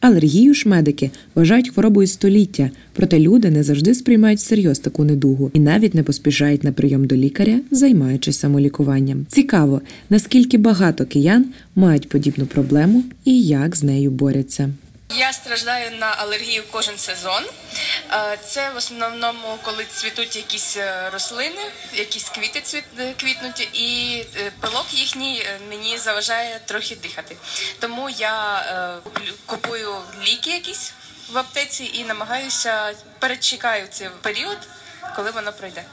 Алергію ж медики вважають хворобою століття, проте люди не завжди сприймають всерйоз таку недугу і навіть не поспішають на прийом до лікаря, займаючись самолікуванням. Цікаво, наскільки багато киян мають подібну проблему і як з нею борються. Я страждаю на алергію кожен сезон. Це в основному, коли цвітуть якісь рослини, якісь квіти квітнуть, і пилок їхній мені заважає трохи дихати. Тому я купую ліки якісь в аптеці і намагаюся, перечекаю цей період, коли воно пройде.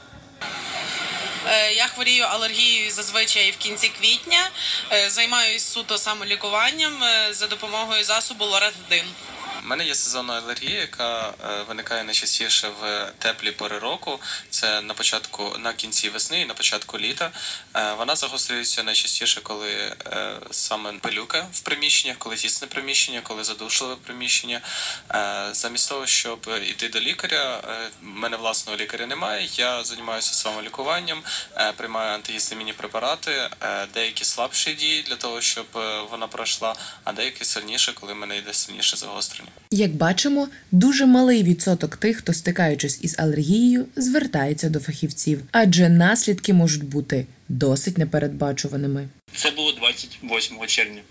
Я хворію алергією зазвичай в кінці квітня, займаюся суто самолікуванням за допомогою засобу лоратадин. У мене є сезонна алергія, яка виникає найчастіше в теплі пори року. Це на кінці весни і на початку літа. Вона загострюється найчастіше, коли саме пилюка в приміщеннях, коли тісне приміщення, коли задушливе приміщення. Замість того, щоб йти до лікаря, в мене власного лікаря немає, я займаюся самолікуванням, приймаю антигістамінні препарати, деякі слабші дії для того, щоб вона пройшла, а деякі сильніше, коли в мене йде сильніше загострення. Як бачимо, дуже малий відсоток тих, хто стикаючись із алергією, звертається до фахівців, адже наслідки можуть бути досить непередбачуваними. Це було 28 червня.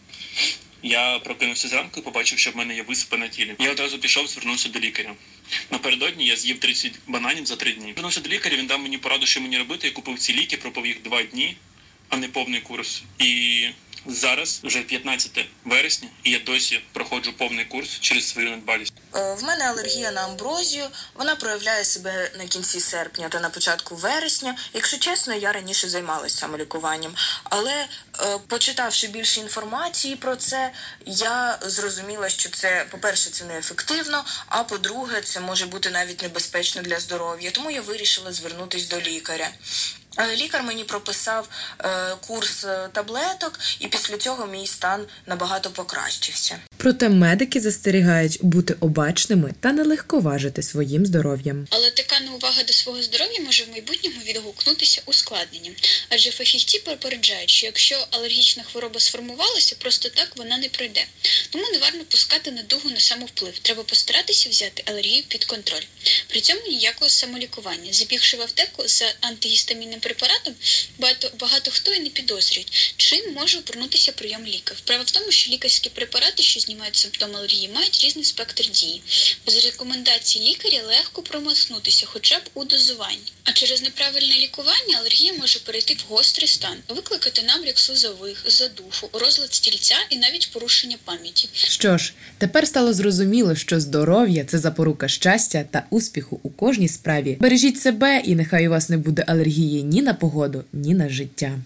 Я прокинувся зранку і побачив, що в мене є висипи на тілі. Я одразу пішов, звернувся до лікаря. Напередодні я з'їв 30 бананів за 3 дні. Звернувся до лікаря, він дав мені пораду, що мені робити. Я купив ці ліки, пропив їх 2 дні, а не повний курс. І зараз вже 15 вересня, і я досі проходжу повний курс через свою недбалість. В мене алергія на амброзію, вона проявляє себе на кінці серпня та на початку вересня. Якщо чесно, я раніше займалася самолікуванням, але почитавши більше інформації про це, я зрозуміла, що це, по-перше, це неефективно, а по-друге, це може бути навіть небезпечно для здоров'я. Тому я вирішила звернутися до лікаря. Лікар мені прописав курс таблеток, і після цього мій стан набагато покращився. Проте медики застерігають бути обачними та не легковажити своїм здоров'ям. Але така неувага до свого здоров'я може в майбутньому відгукнутися ускладненням. Адже фахівці попереджають, що якщо алергічна хвороба сформувалася, просто так вона не пройде. Тому не варто пускати недугу на самовплив. Треба постаратися взяти алергію під контроль. При цьому ніякого самолікування. Забігши в аптеку за антигістамінним препаратом, багато хто і не підозрюють, чим може обернутися прийом ліків. Справа в тому, що лікарські препарати, що знімають симптоми алергії, мають різний спектр дії. Без рекомендацій лікаря легко промахнутися, хоча б у дозуванні. А через неправильне лікування алергія може перейти в гострий стан, викликати набряк слизових, задуху, розлад стільця і навіть порушення пам'яті. Що ж, тепер стало зрозуміло, що здоров'я – це запорука щастя та успіху у кожній справі. Бережіть себе і нехай у вас не буде алергії ні на погоду, ні на життя.